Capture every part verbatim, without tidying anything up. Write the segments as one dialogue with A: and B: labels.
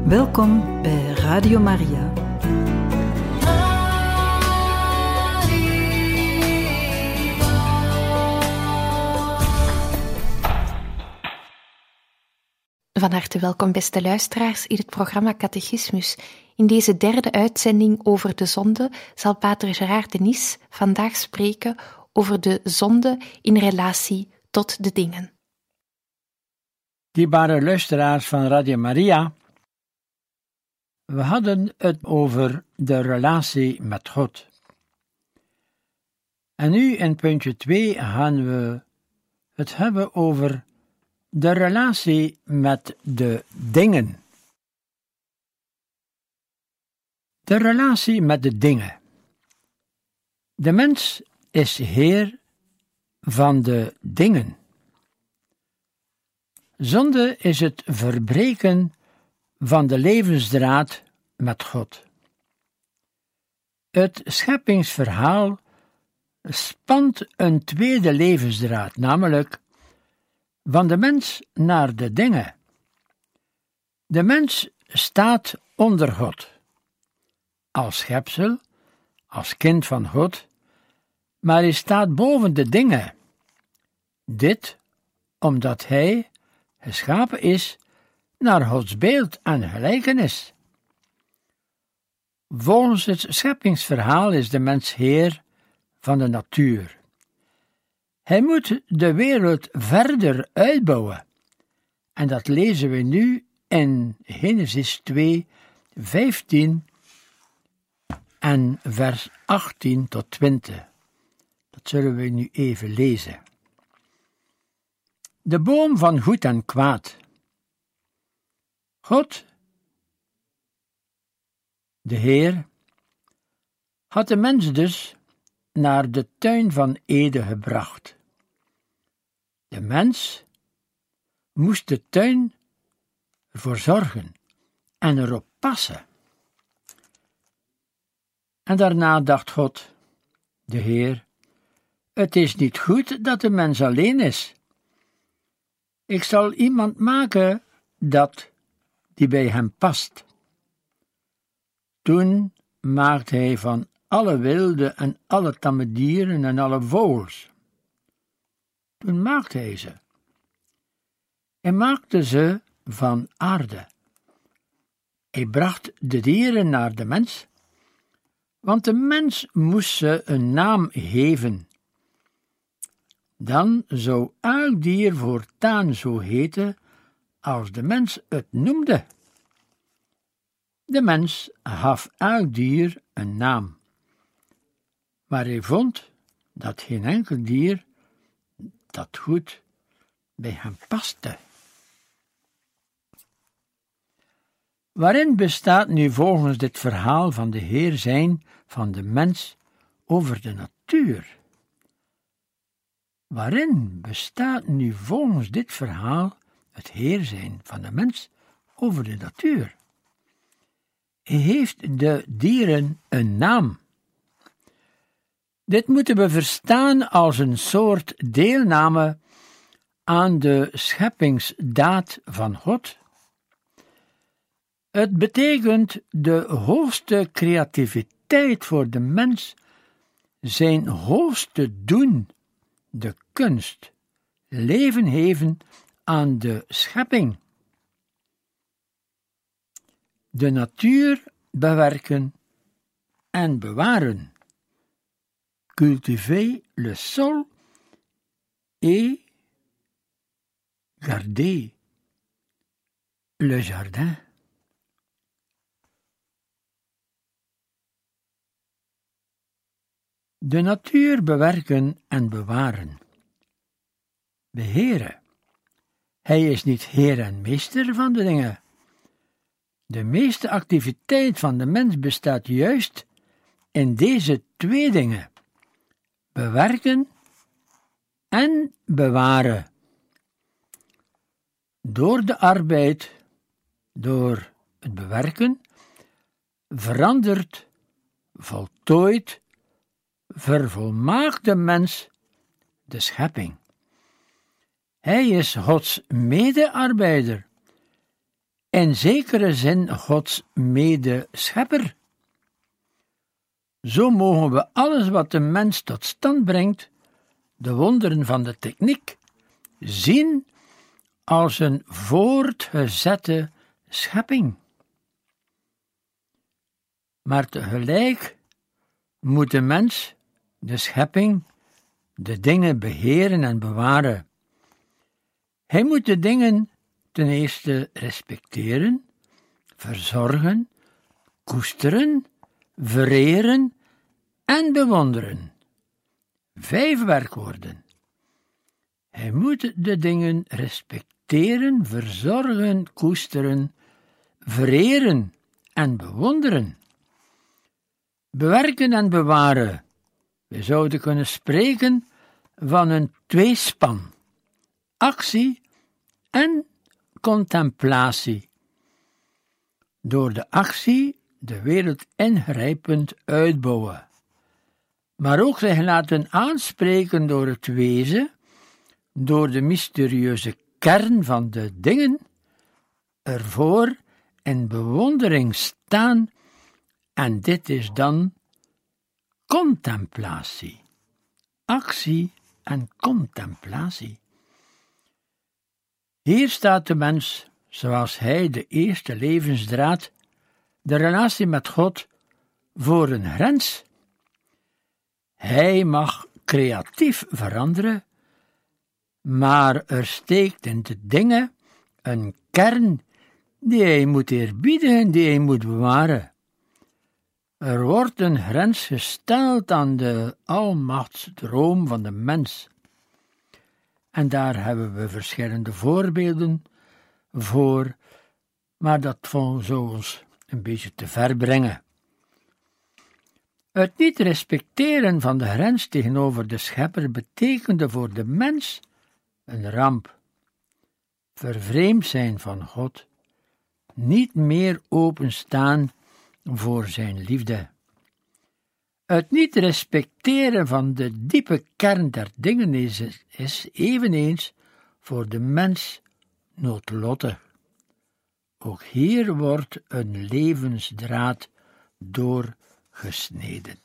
A: Welkom bij Radio Maria.
B: Van harte welkom, beste luisteraars, in het programma Catechismus. In deze derde uitzending over de zonde zal pater Gerard Denis vandaag spreken over de zonde in relatie tot de dingen.
C: Dierbare luisteraars van Radio Maria, we hadden het over de relatie met God. En nu in puntje twee gaan we het hebben over de relatie met de dingen. De relatie met de dingen. De mens is heer van de dingen. Zonde is het verbreken van de levensdraad met God. Het scheppingsverhaal spant een tweede levensdraad, namelijk van de mens naar de dingen. De mens staat onder God, als schepsel, als kind van God, maar hij staat boven de dingen. Dit omdat hij geschapen is naar Gods beeld en gelijkenis. Volgens het scheppingsverhaal is de mens heer van de natuur. Hij moet de wereld verder uitbouwen. En dat lezen we nu in Genesis twee, vijftien en vers achttien tot twintig. Dat zullen we nu even lezen. De boom van goed en kwaad. God, de Heer, had de mens dus naar de tuin van Eden gebracht. De mens moest de tuin ervoor zorgen en erop passen. En daarna dacht God, de Heer, het is niet goed dat de mens alleen is. Ik zal iemand maken dat die bij hem past. Toen maakte hij van alle wilde en alle tamme dieren en alle vogels. Toen maakte hij ze. Hij maakte ze van aarde. Hij bracht de dieren naar de mens, want de mens moest ze een naam geven. Dan zou elk dier voortaan zo heten als de mens het noemde. De mens gaf elk dier een naam, maar hij vond dat geen enkel dier dat goed bij hem paste. Waarin bestaat nu volgens dit verhaal van de Heer zijn van de mens over de natuur? Waarin bestaat nu volgens dit verhaal het Heer zijn van de mens over de natuur? Hij heeft de dieren een naam. Dit moeten we verstaan als een soort deelname aan de scheppingsdaad van God. Het betekent de hoogste creativiteit voor de mens, zijn hoogste doen, de kunst, leven geven aan de schepping. De natuur bewerken en bewaren. Cultiver le sol et garder le jardin. De natuur bewerken en bewaren. Beheren. Hij is niet heer en meester van de dingen. De meeste activiteit van de mens bestaat juist in deze twee dingen: bewerken en bewaren. Door de arbeid, door het bewerken, verandert, voltooid, vervolmaakt de mens de schepping. Hij is Gods medearbeider. in zekere zin Gods medeschepper. Zo mogen we alles wat de mens tot stand brengt, de wonderen van de techniek, zien als een voortgezette schepping. Maar tegelijk moet de mens, de schepping, de dingen beheren en bewaren. Hij moet de dingen ten eerste respecteren, verzorgen, koesteren, vereren en bewonderen. Vijf werkwoorden. Hij moet de dingen respecteren, verzorgen, koesteren, vereren en bewonderen. Bewerken en bewaren. We zouden kunnen spreken van een tweespan. Actie en contemplatie. Door de actie de wereld ingrijpend uitbouwen. Maar ook zich laten aanspreken door het wezen, door de mysterieuze kern van de dingen, ervoor in bewondering staan, en dit is dan contemplatie. Actie en contemplatie. Hier staat de mens, zoals hij de eerste levensdraad, de relatie met God, voor een grens. Hij mag creatief veranderen, maar er steekt in de dingen een kern die hij moet eerbiedigen, die hij moet bewaren. Er wordt een grens gesteld aan de almachtsdroom van de mens. En daar hebben we verschillende voorbeelden voor, maar dat zou ons een beetje te ver brengen. Het niet respecteren van de grens tegenover de schepper betekende voor de mens een ramp. Vervreemd zijn van God, niet meer openstaan voor zijn liefde. Het niet respecteren van de diepe kern der dingen is, is eveneens voor de mens noodlottig. Ook hier wordt een levensdraad doorgesneden.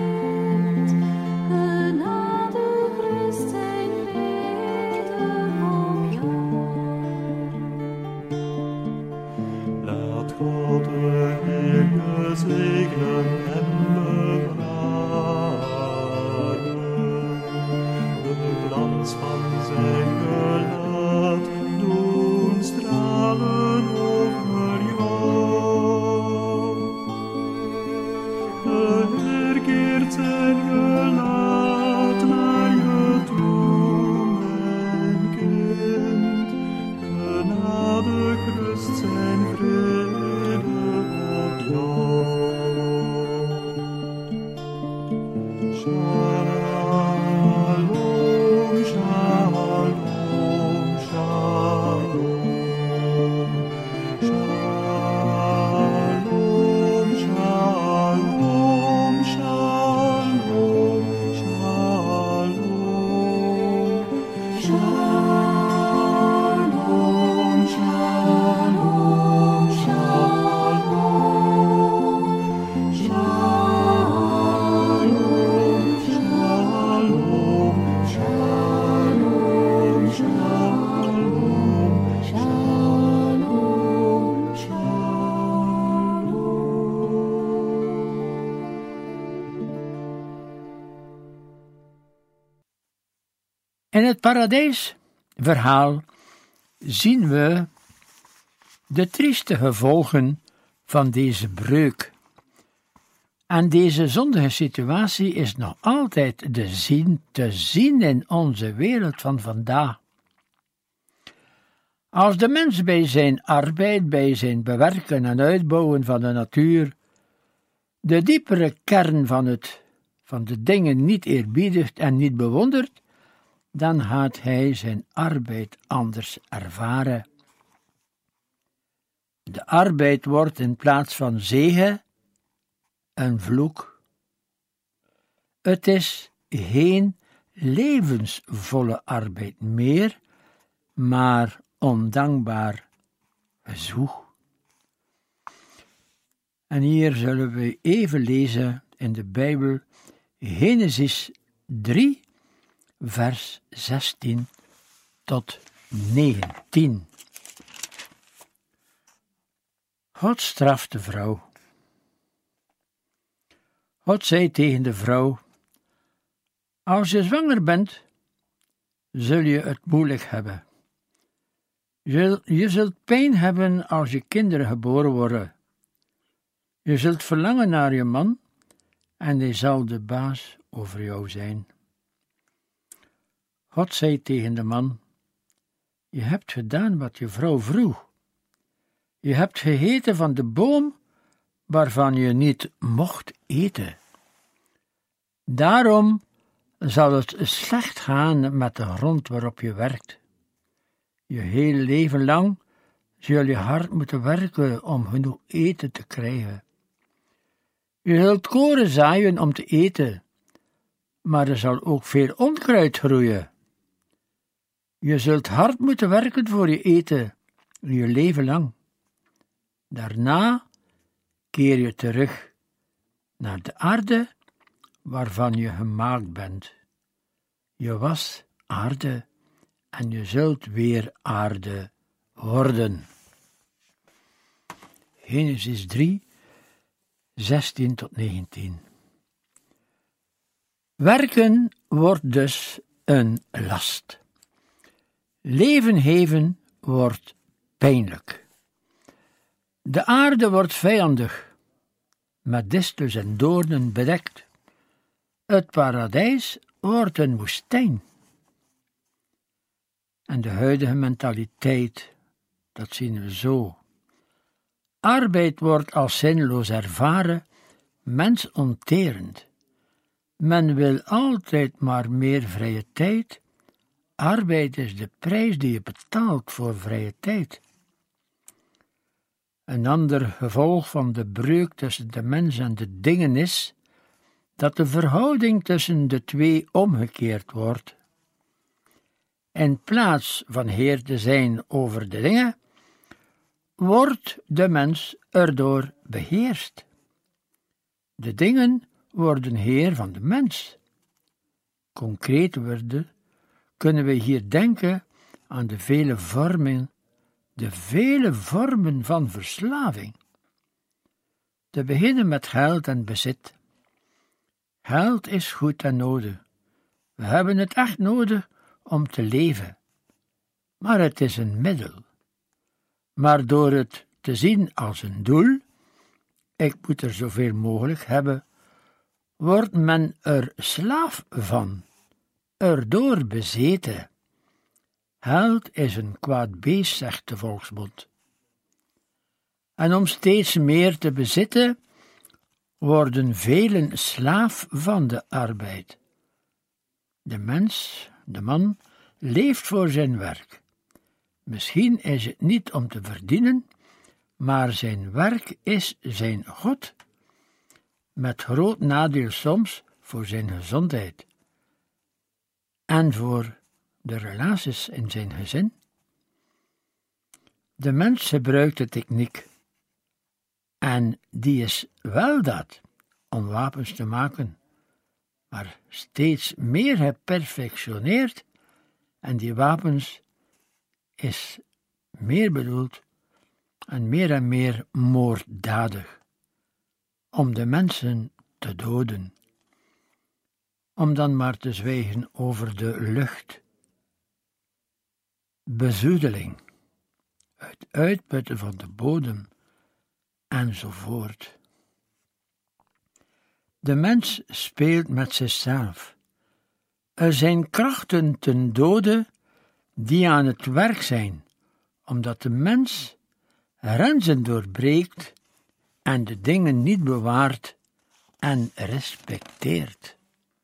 D: Genade, Christ, sein Weder.
C: In het paradijsverhaal zien we de trieste gevolgen van deze breuk. En deze zondige situatie is nog altijd de zin te zien in onze wereld van vandaag. Als de mens bij zijn arbeid, bij zijn bewerken en uitbouwen van de natuur, de diepere kern van, het, van de dingen niet eerbiedigt en niet bewondert, dan gaat hij zijn arbeid anders ervaren. De arbeid wordt in plaats van zegen een vloek. Het is geen levensvolle arbeid meer, maar ondankbaar gezoeg. En hier zullen we even lezen in de Bijbel Genesis drie, vers zestien tot negentien. God straft de vrouw. God zei tegen de vrouw: als je zwanger bent, zul je het moeilijk hebben. Je, je zult pijn hebben als je kinderen geboren worden. Je zult verlangen naar je man en hij zal de baas over jou zijn. God zei tegen de man: je hebt gedaan wat je vrouw vroeg. Je hebt gegeten van de boom waarvan je niet mocht eten. Daarom zal het slecht gaan met de grond waarop je werkt. Je hele leven lang zul je hard moeten werken om genoeg eten te krijgen. Je zult koren zaaien om te eten, maar er zal ook veel onkruid groeien. Je zult hard moeten werken voor je eten, je leven lang. Daarna keer je terug naar de aarde waarvan je gemaakt bent. Je was aarde en je zult weer aarde worden. Genesis drie, zestien tot negentien. Werken wordt dus een last. Leven geven wordt pijnlijk. De aarde wordt vijandig, met distels en doornen bedekt. Het paradijs wordt een woestijn. En de huidige mentaliteit, dat zien we zo. Arbeid wordt als zinloos ervaren, mensonterend. Men wil altijd maar meer vrije tijd. Arbeid is de prijs die je betaalt voor vrije tijd. Een ander gevolg van de breuk tussen de mens en de dingen is dat de verhouding tussen de twee omgekeerd wordt. In plaats van heer te zijn over de dingen, wordt de mens erdoor beheerst. De dingen worden heer van de mens. Concreet worden, kunnen we hier denken aan de vele vormen, de vele vormen van verslaving. Te beginnen met geld en bezit. Geld is goed en nodig. We hebben het echt nodig om te leven. Maar het is een middel. Maar door het te zien als een doel, ik moet er zoveel mogelijk hebben, wordt men er slaaf van, erdoor bezeten. Geld is een kwaad beest, zegt de volksmond. En om steeds meer te bezitten, worden velen slaaf van de arbeid. De mens, de man, leeft voor zijn werk. Misschien is het niet om te verdienen, maar zijn werk is zijn God, met groot nadeel soms voor zijn gezondheid en voor de relaties in zijn gezin. De mens gebruikt de techniek, en die is wel dat, om wapens te maken, maar steeds meer geperfectioneerd, en die wapens is meer bedoeld en meer en meer moorddadig, om de mensen te doden. Om dan maar te zwijgen over de lucht bezoedeling, het uitputten van de bodem, enzovoort. De mens speelt met zichzelf. Er zijn krachten ten dode die aan het werk zijn, omdat de mens grenzen doorbreekt en de dingen niet bewaart en respecteert.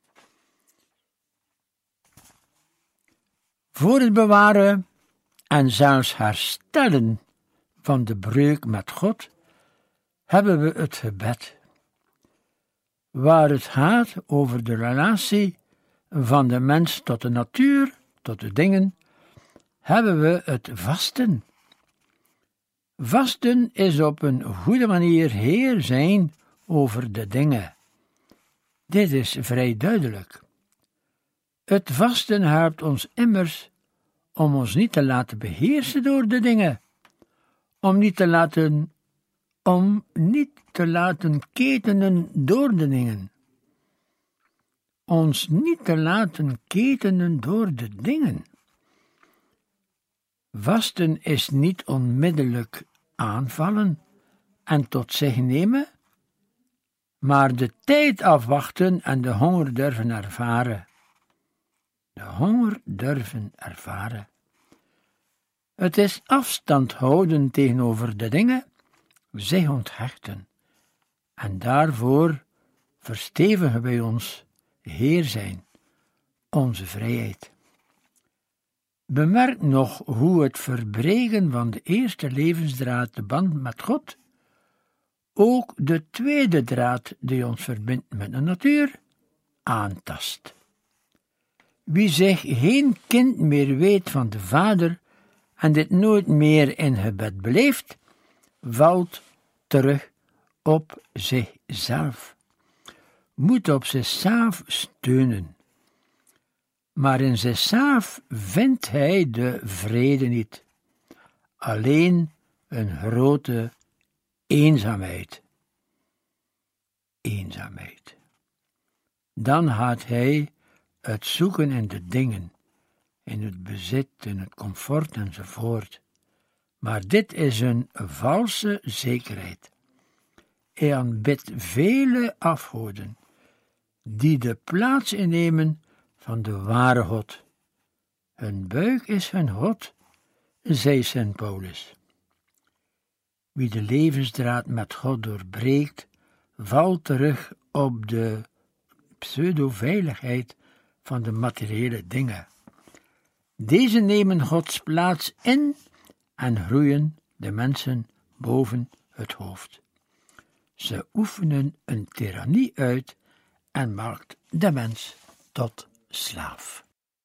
C: Voor het bewaren en zelfs herstellen van de breuk met God hebben we het gebed, waar het gaat over de relatie van de mens tot de natuur, tot de dingen, hebben we het vasten. Vasten is op een goede manier heer zijn over de dingen. Dit is vrij duidelijk. Het vasten helpt ons immers om ons niet te laten beheersen door de dingen, om niet te laten, om niet te laten ketenen door de dingen. Ons niet te laten ketenen door de dingen. Vasten is niet onmiddellijk aanvallen en tot zich nemen, maar de tijd afwachten en de honger durven ervaren. De honger durven ervaren. Het is afstand houden tegenover de dingen, zich onthechten, en daarvoor verstevigen wij ons Heer zijn, onze vrijheid. Bemerk nog hoe het verbreken van de eerste levensdraad, de band met God, ook de tweede draad die ons verbindt met de natuur, aantast. Wie zich geen kind meer weet van de Vader en dit nooit meer in gebed beleeft, valt terug op zichzelf, moet op zichzelf steunen. Maar in zichzelf vindt hij de vrede niet, alleen een grote eenzaamheid. Eenzaamheid. Dan gaat hij het zoeken in de dingen, in het bezit, in het comfort enzovoort. Maar dit is een valse zekerheid. Hij aanbidt vele afgoden, die de plaats innemen van de ware God. Hun buik is hun God, zei Sint Paulus. Wie de levensdraad met God doorbreekt, valt terug op de pseudo-veiligheid van de materiële dingen. Deze nemen Gods plaats in en groeien de mensen boven het hoofd. Ze oefenen een tirannie uit en maakt de mens tot slaaf.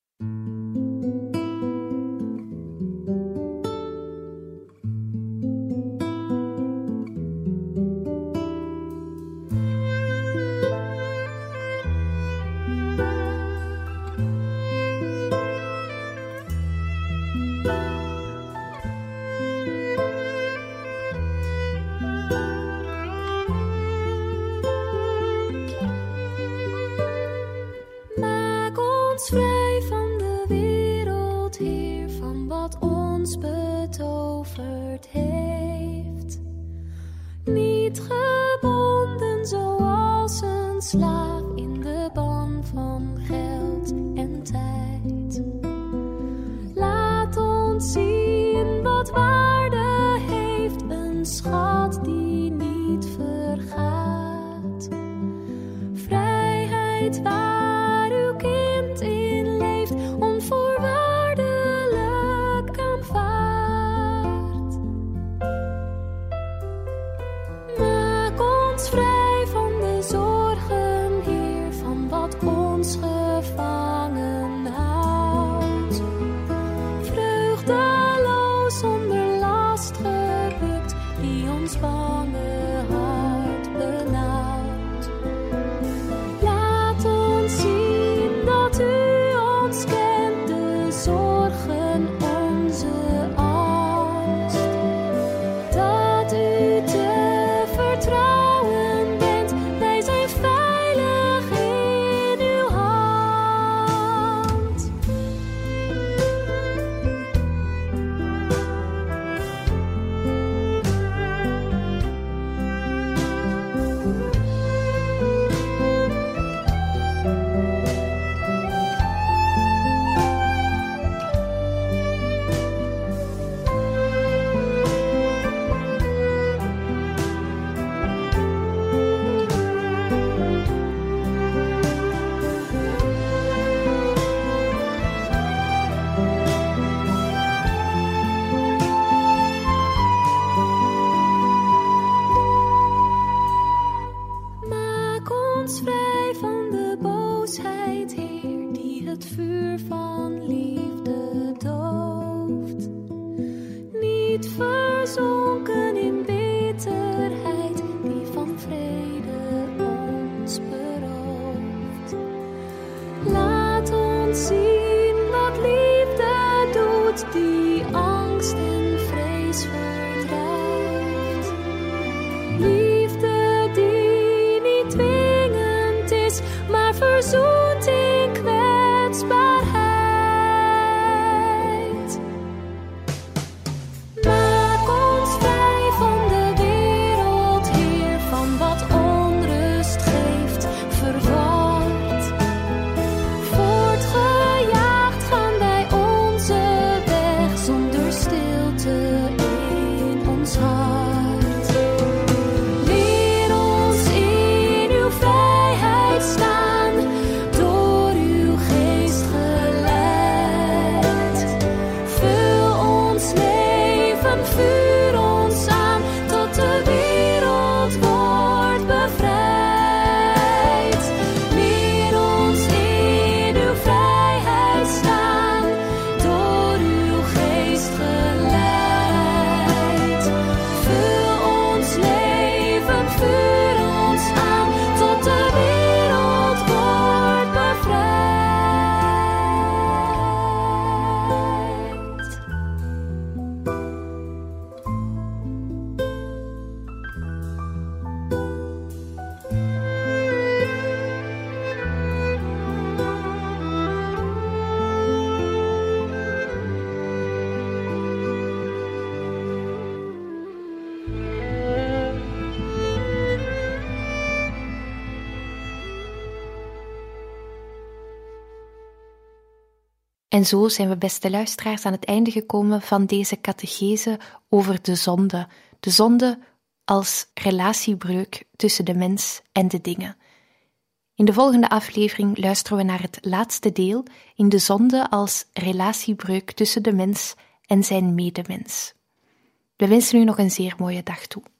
D: Vrij van de wereld, Heer, van wat ons betoverd heeft. Niet gebonden zoals een slaaf in de ban van geld en tijd. Laat ons zien wat waarde heeft, een schat die niet vergaat. Vrijheid waar God die angst en vrees verdrijft. Liefde die niet dwingend is, maar verzoent in kwetsbaarheid. Maak ons vrij van de wereld, Heer, van wat onrust geeft, verward. Voortgejaagd gaan wij onze weg zonder stilte in ons hart. Leer ons in uw vrijheid staan, door uw geest geleid. Vul ons leven, vuur ons aan, tot de wereld wordt bevrijd. Leer ons in uw vrijheid staan, door uw geest geleid. Vul ons leven, vuur ons aan, tot de wereld wordt bevrijd.
B: En zo zijn we, beste luisteraars, aan het einde gekomen van deze catechese over de zonde. De zonde als relatiebreuk tussen de mens en de dingen. In de volgende aflevering luisteren we naar het laatste deel in de zonde als relatiebreuk tussen de mens en zijn medemens. We wensen u nog een zeer mooie dag toe.